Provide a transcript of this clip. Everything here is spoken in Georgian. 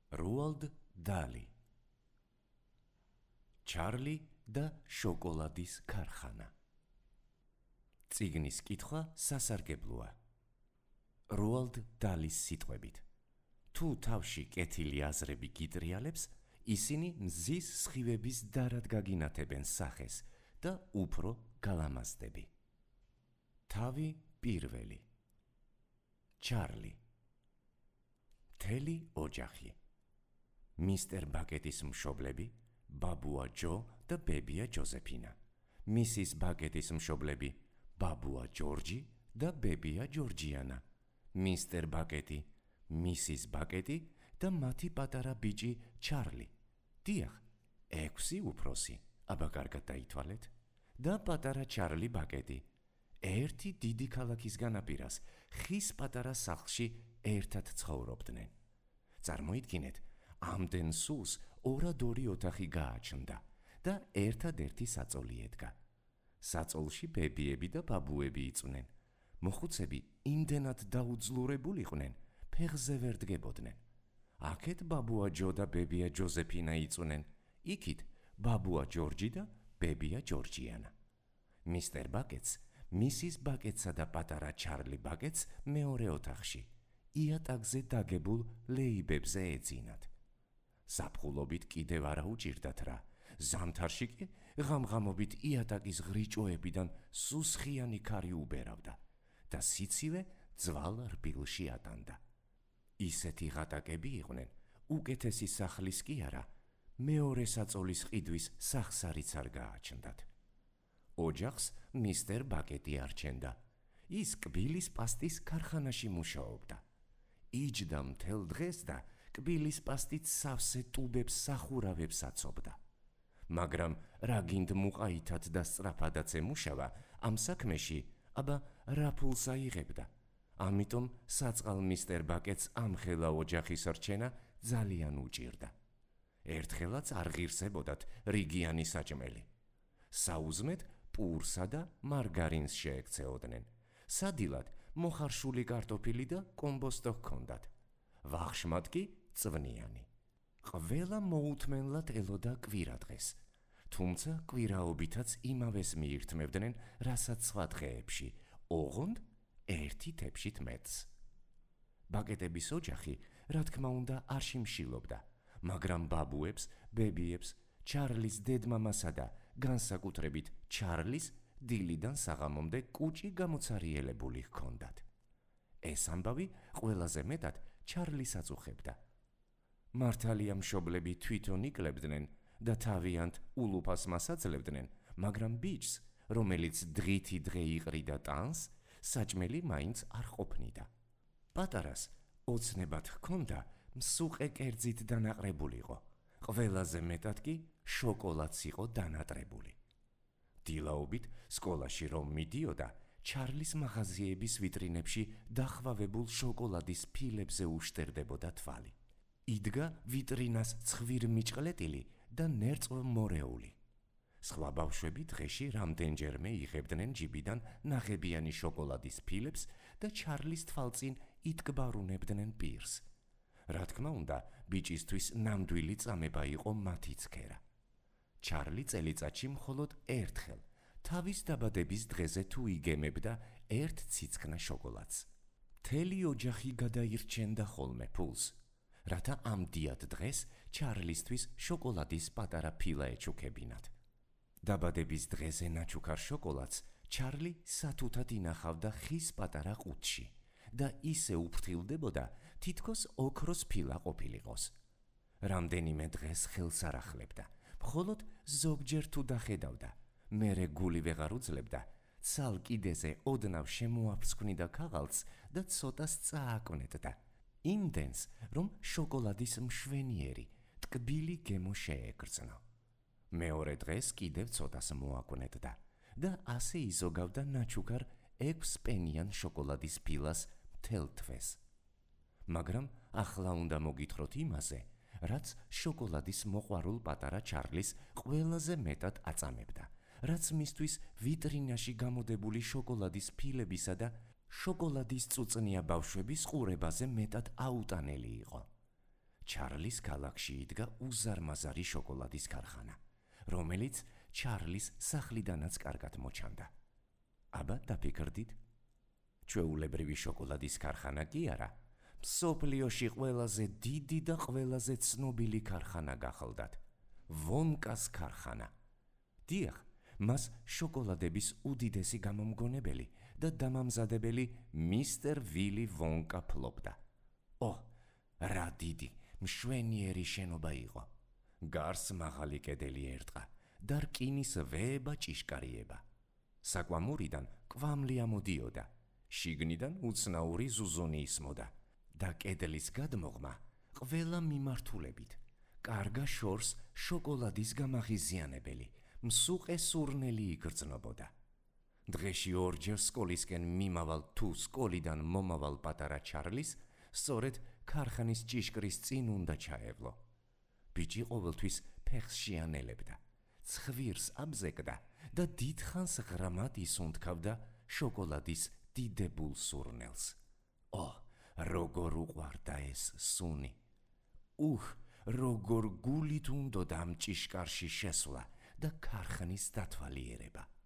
რუალდ დალი. ჩარლი და შოკოლადის ქარხანა. წიგნის კითხვა სასარგებლოა. რუალდ დალის სიტყვებით. თუ თავში კეთილი აზრები გიტრიალებს, ისინი მზის სხივების დარად გაგინათებენ სახეს და უფრო გალამაზდები. თავი პირველი. ჩარლი. მთელი ოჯახი. მისტერ ბაკეტის მშობლები, ბაბუა ჯო და ბებია ჯოზეფინა. მისის ბაკეტის მშობლები, ბაბუა ჯორჯი და ბებია ჯორჯიანა. მისტერ ბაკეტი, მისის ბაკეტი და მათი პატარა ბიჭი ჩარლი. დიახ, 6 უფროსი, აბა კარგად დაითვალეთ. და პატარა ჩარლი ბაკეტი. ერთი დიდი ქალაქის განაპირას, ხის პატარა სახლში ერთად ცხოვრობდნენ. წარმოიდგინეთ, ამდენ სულს 2-2 ოთახი გააჩნდა და ერთადერთი საწოლი ედგა. საწოლში ბებიები და ბაბუები იწვნენ. მოხუცები იმდენად დაუძლურებულიყვნენ, ფეხზე ვერ დგებოდნენ. აქეთ ბაბუა ჯო და ბებია ჯოზეფინა იწვნენ, იქით ბაბუა ჯორჯი და ბებია ჯორჯიანა. მისტერ ბაკეტს, მისის ბაკეტსა და პატარა ჩარლი ბაკეტს მეორე ოთახში, იატაკზე დაგებულ ლეიბებზე ეძინათ. ზაფხულობით კიდევ არა უჭირდათ რა, ზამთარში კი ღამღამობით იატაკის ღრიჭოებიდან სუსხიანი ქარი უბერავდა და სიცივე ძვალ რბილში ატანდა. ისეთი ღატაკები იყვნენ, უკეთესი სახლის კი არა, მეორე საწოლის ყიდვის სახსარიც არ გააჩნდათ. ოჯახს მისტერ ბაკეტი არჩენდა. ის კბილის პასტის ქარხანაში მუშაობდა. იჯდა მთელ დღეს და კბილის პასტით სავსე ტუბებს სახურავებს აცობდა. მაგრამ რა გინდ მუყაითად და სწრაფადაც ემუშავა, ამ საქმეში, აბა რა ფულს აიღებდა. ამიტომ საწყალ მისტერ ბაკეტს ამხელა ოჯახის რჩენა ძალიან უჭირდა. ერთხელაც არ ღირსებოდათ რიგიანი საჭმელი. საუზმედ პურსა და მარგარინს შეექცეოდნენ. სადილად მოხარშული კარტოფილი და კომბოსტო ჰქონდათ. ვახშმად კი წვნიანი. ყველა მოუთმენლად ელოდა კვირადღეს, თუმცა კვირაობითაც იმავეს მიირთმევდნენ, რასაც სხვა დღეებში, ოღონდ ერთი თეფშით მეტს. ბაკეტების ოჯახი, რა თქმა უნდა, არ შიმშილობდა, მაგრამ ბაბუებს, ბებიებს, ჩარლის დედმამასა და განსაკუთრებით ჩარლის დილიდან საღამომდე კუჭი გამოცარიელებული ჰქონდათ. ეს ამბავი ყველაზე მეტად ჩარლის აწუხებდა. მართალია მშობლები თვითონ იკლებდნენ და თავიანთ ულუფას მასაძლევდნენ, მაგრამ ბიჭს, რომელიც დღითი დღე იყრიდა ტანს, საჭმელი მაინც არ ყოფნიდა. პატარას ოცნებად ჰქონდა მსუყე კერძით დანაყრებულიყო, ყველაზე მეტად კი შოკოლადს იყო დანატრებული. დილაობით სკოლაში რომ მიდიოდა, ჩარლის მაღაზიების ვიტრინებში დახვავებულ შოკოლადის ფილებზე უშტერდებოდა თვალი. იდგა ვიტრინას ცხვირმიჭყლეტილი და ნერწვმორეული. სხვა ბავშვები დღეში რამდენჯერმე იღებდნენ ჯიბიდან ნაღებიანი შოკოლადის ფილებს და ჩარლის თვალწინ იტკბარუნებდნენ პირს. რა თქმა უნდა, ბიჭისთვის ნამდვილი წამება იყო მათი ცქერა. ჩარლი წელიწადში მხოლოდ ერთხელ, თავის დაბადების დღეზე თუ იგემებდა ერთ ციცქნა შოკოლადს. მთელი ოჯახი გადაირჩენდა ხოლმე ფულს, რათა ამ დიად დღეს ჩარლისთვის შოკოლადის პატარა ფილა ეჩუქებინათ. დაბადების დღეზე ნაჩუქარ შოკოლადს ჩარლი სათუთად ინახავდა ხის პატარა ყუთში და ისე უფრთხილდებოდა, თითქოს ოქროს ფილა ყოფილიყოს. რამდენიმე დღეს ხელს არ ახლებდა, მხოლოდ ზოგჯერ თუ დახედავდა, მერე გული ვეღარ უძლებდა, ცალ კიდეზე ოდნავ შემოაფრსკვნიდა ქაღალდს და ცოტას წააკვნეტდა. იმდენს, რომ შოკოლადის მშვენიერი, ტკბილი გემო შეეგრძნო. მეორე დღეს კიდევ ცოტას მოაკვნეტდა და ასე იზოგავდა ნაჩუქარ 6 პენიან შოკოლადის ფილას მთელ თვეს. მაგრამ ახლა უნდა მოგითხროთ იმაზე, რაც შოკოლადის მოყვარულ პატარა ჩარლის ყველაზე მეტად აწამებდა, რაც მისთვის ვიტრინაში გამოდებული შოკოლადის ფილებისა და შოკოლადის წუწნია ბავშვების ყურებაზე მეტად აუტანელი იყო. ჩარლის ქალაქში იდგა უზარმაზარი შოკოლადის ქარხანა, რომელიც ჩარლის სახლიდანაც კარგად მოჩანდა. აბა დაფიქრდით? ჩვეულებრივი შოკოლადის ქარხანა კი არა, მსოფლიოში ყველაზე დიდი და ყველაზე ცნობილი ქარხანა გახლდათ, ვონკას ქარხანა. დიახ, მას შოკოლადების უდიდესი გამომგონებელი და დამამზადებელი მისტერ ვილი ვონკა ფლობდა. რა დიდი, მშვენიერი შენობა იყო. გარს მაღალი კედელი ერტყა და რკინის ვეება ჭიშკარიება. საკვამურიდან კვამლი ამოდიოდა, შიგნიდან უცნაური ზუზუნი ისმოდა და კედლის გადმოღმა ყველა მიმართულებით კარგა შორს შოკოლადის გამაღიზიანებელი, მსუყე სურნელი იგრძნობოდა. დღეში ორჯერ სკოლისკენ მიმავალ თუ სკოლიდან მომავალ პატარა ჩარლის სწორედ ქარხანის ჭიშკრის წინ უნდა ჩაევლო. ბიჭი ყოველთვის ფეხს შეანელებდა, ცხვირს აბზეკდა და დიდხანს ღრმად ისუნთქავდა შოკოლადის დიდებულ სურნელს. როგორ უყვარდა ეს სუნი! როგორ გულით უნდოდა ამ ჭიშკარში შესვლა და ქარხნის დათვალიერება!